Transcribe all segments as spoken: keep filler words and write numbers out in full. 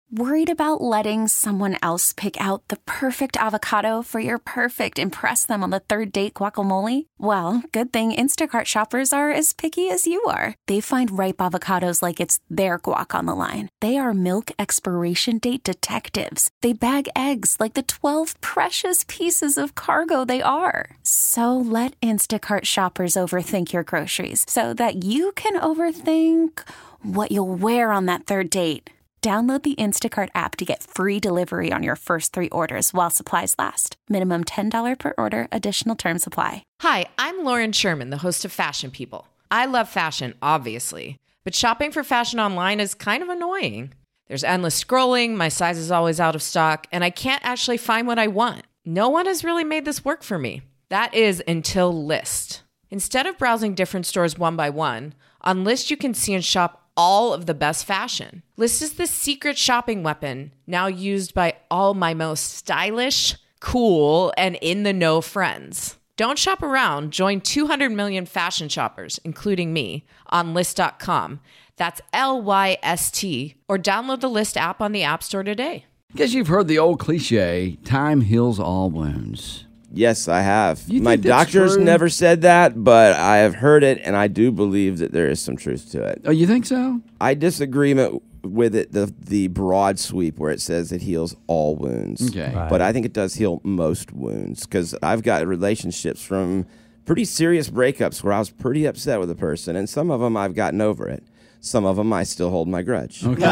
Worried about letting someone else pick out the perfect avocado for your perfect impress them on the third date guacamole? Well, good thing Instacart shoppers are as picky as you are. They find ripe avocados like it's their guac on the line. They are milk expiration date detectives. They bag eggs like the twelve precious pieces of cargo they are. So let Instacart shoppers overthink your groceries so that you can overthink what you'll wear on that third date. Download the Instacart app to get free delivery on your first three orders while supplies last. Minimum ten dollars per order. Additional terms apply. Hi, I'm Lauren Sherman, the host of Fashion People. I love fashion, obviously, but shopping for fashion online is kind of annoying. There's endless scrolling, my size is always out of stock, and I can't actually find what I want. No one has really made this work for me. That is until Lyst. Instead of browsing different stores one by one, on Lyst you can see and shop all of the best fashion. Lyst is the secret shopping weapon now used by all my most stylish, cool, and in-the-know friends. Don't shop around. Join two hundred million fashion shoppers, including me, on Lyst dot com. That's L Y S T. Or download the Lyst app on the App Store today. Guess you've heard the old cliche, time heals all wounds. Yes, I have. You My think that's doctors true? never said that, but I have heard it, and I do believe that there is some truth to it. Oh, you think so? I disagree with it, the the broad sweep where it says it heals all wounds. Okay. Right. But I think it does heal most wounds, because I've got relationships from pretty serious breakups where I was pretty upset with a person, and some of them I've gotten over it. Some of them I still hold my grudge. Okay.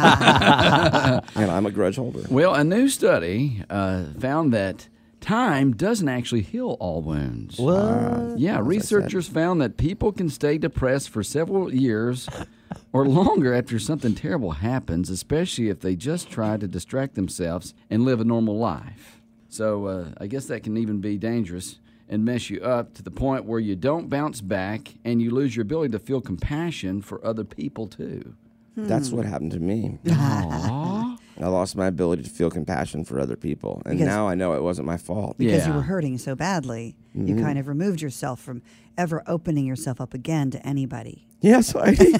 And I'm a grudge holder. Well, a new study uh, found that time doesn't actually heal all wounds. What? Uh, yeah, researchers found that people can stay depressed for several years or longer after something terrible happens, especially if they just try to distract themselves and live a normal life. So uh, I guess that can even be dangerous and mess you up to the point where you don't bounce back and you lose your ability to feel compassion for other people, too. That's what happened to me. Aww. I lost my ability to feel compassion for other people, and Because- now I know it wasn't my fault. Because Yeah. you were hurting so badly, you kind of removed yourself from ever opening yourself up again to anybody. Yes, I Okay,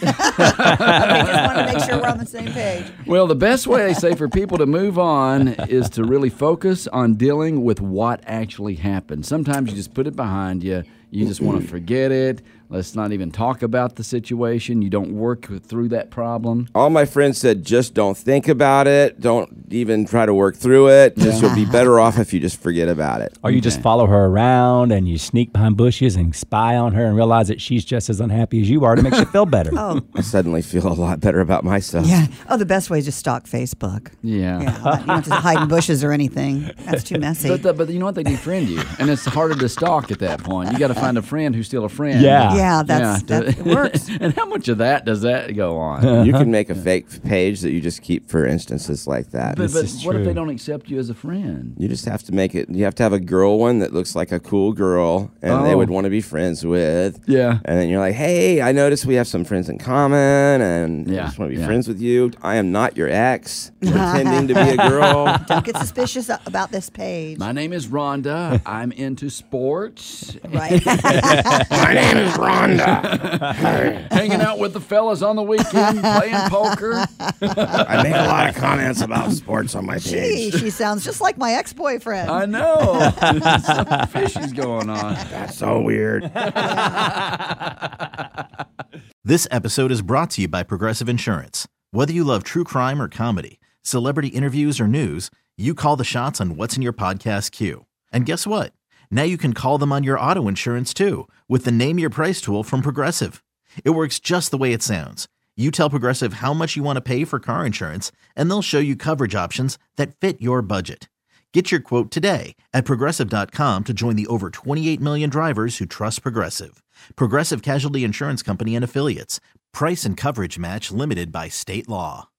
just want to make sure we're on the same page. Well, the best way, they say, for people to move on is to really focus on dealing with what actually happened. Sometimes you just put it behind you. You just want to forget it. Let's not even talk about the situation. You don't work through that problem. All my friends said, just don't think about it. Don't even try to work through it. Just you'll be better off if you just forget about it. Or you just follow her around and you sneak behind bushes and spy on her and realize that she's just as unhappy as you are to make you feel better. Oh, I suddenly feel a lot better about myself. yeah. Oh, the best way is just stalk Facebook. Yeah. Yeah, you don't have to hide in bushes or anything. That's too messy. But, the, but you know what? They defriend you. And it's harder to stalk at that point. You got to find a friend who's still a friend. Yeah. yeah, that's, Yeah. that works. And how much of that does that go on? You can make a fake page that you just keep for instances like that. But, but is what if true. they don't accept you as a friend? You just have to make it. You have to have a girl one that looks like a cool girl, and they Oh. would want to be friends with. Yeah. And then you're like, hey, I noticed we have some friends in common, and Yeah, I just want to be yeah. friends with you. I am not your ex, pretending to be a girl. Don't get suspicious about this page. My name is Rhonda. I'm into sports. Right. My name is Rhonda. Hanging out with the fellas on the weekend, playing poker. I make a lot of comments about sports on my Gee, page. she sounds just like my ex-boyfriend. I know. Something fishy's going on. That's so weird. This episode is brought to you by Progressive Insurance. Whether you love true crime or comedy, celebrity interviews or news, you call the shots on what's in your podcast queue. And guess what? Now you can call them on your auto insurance too with the Name Your Price tool from Progressive. It works just the way it sounds. You tell Progressive how much you want to pay for car insurance, and they'll show you coverage options that fit your budget. Get your quote today at Progressive dot com to join the over twenty-eight million drivers who trust Progressive. Progressive Casualty Insurance Company and Affiliates. Price and coverage match limited by state law.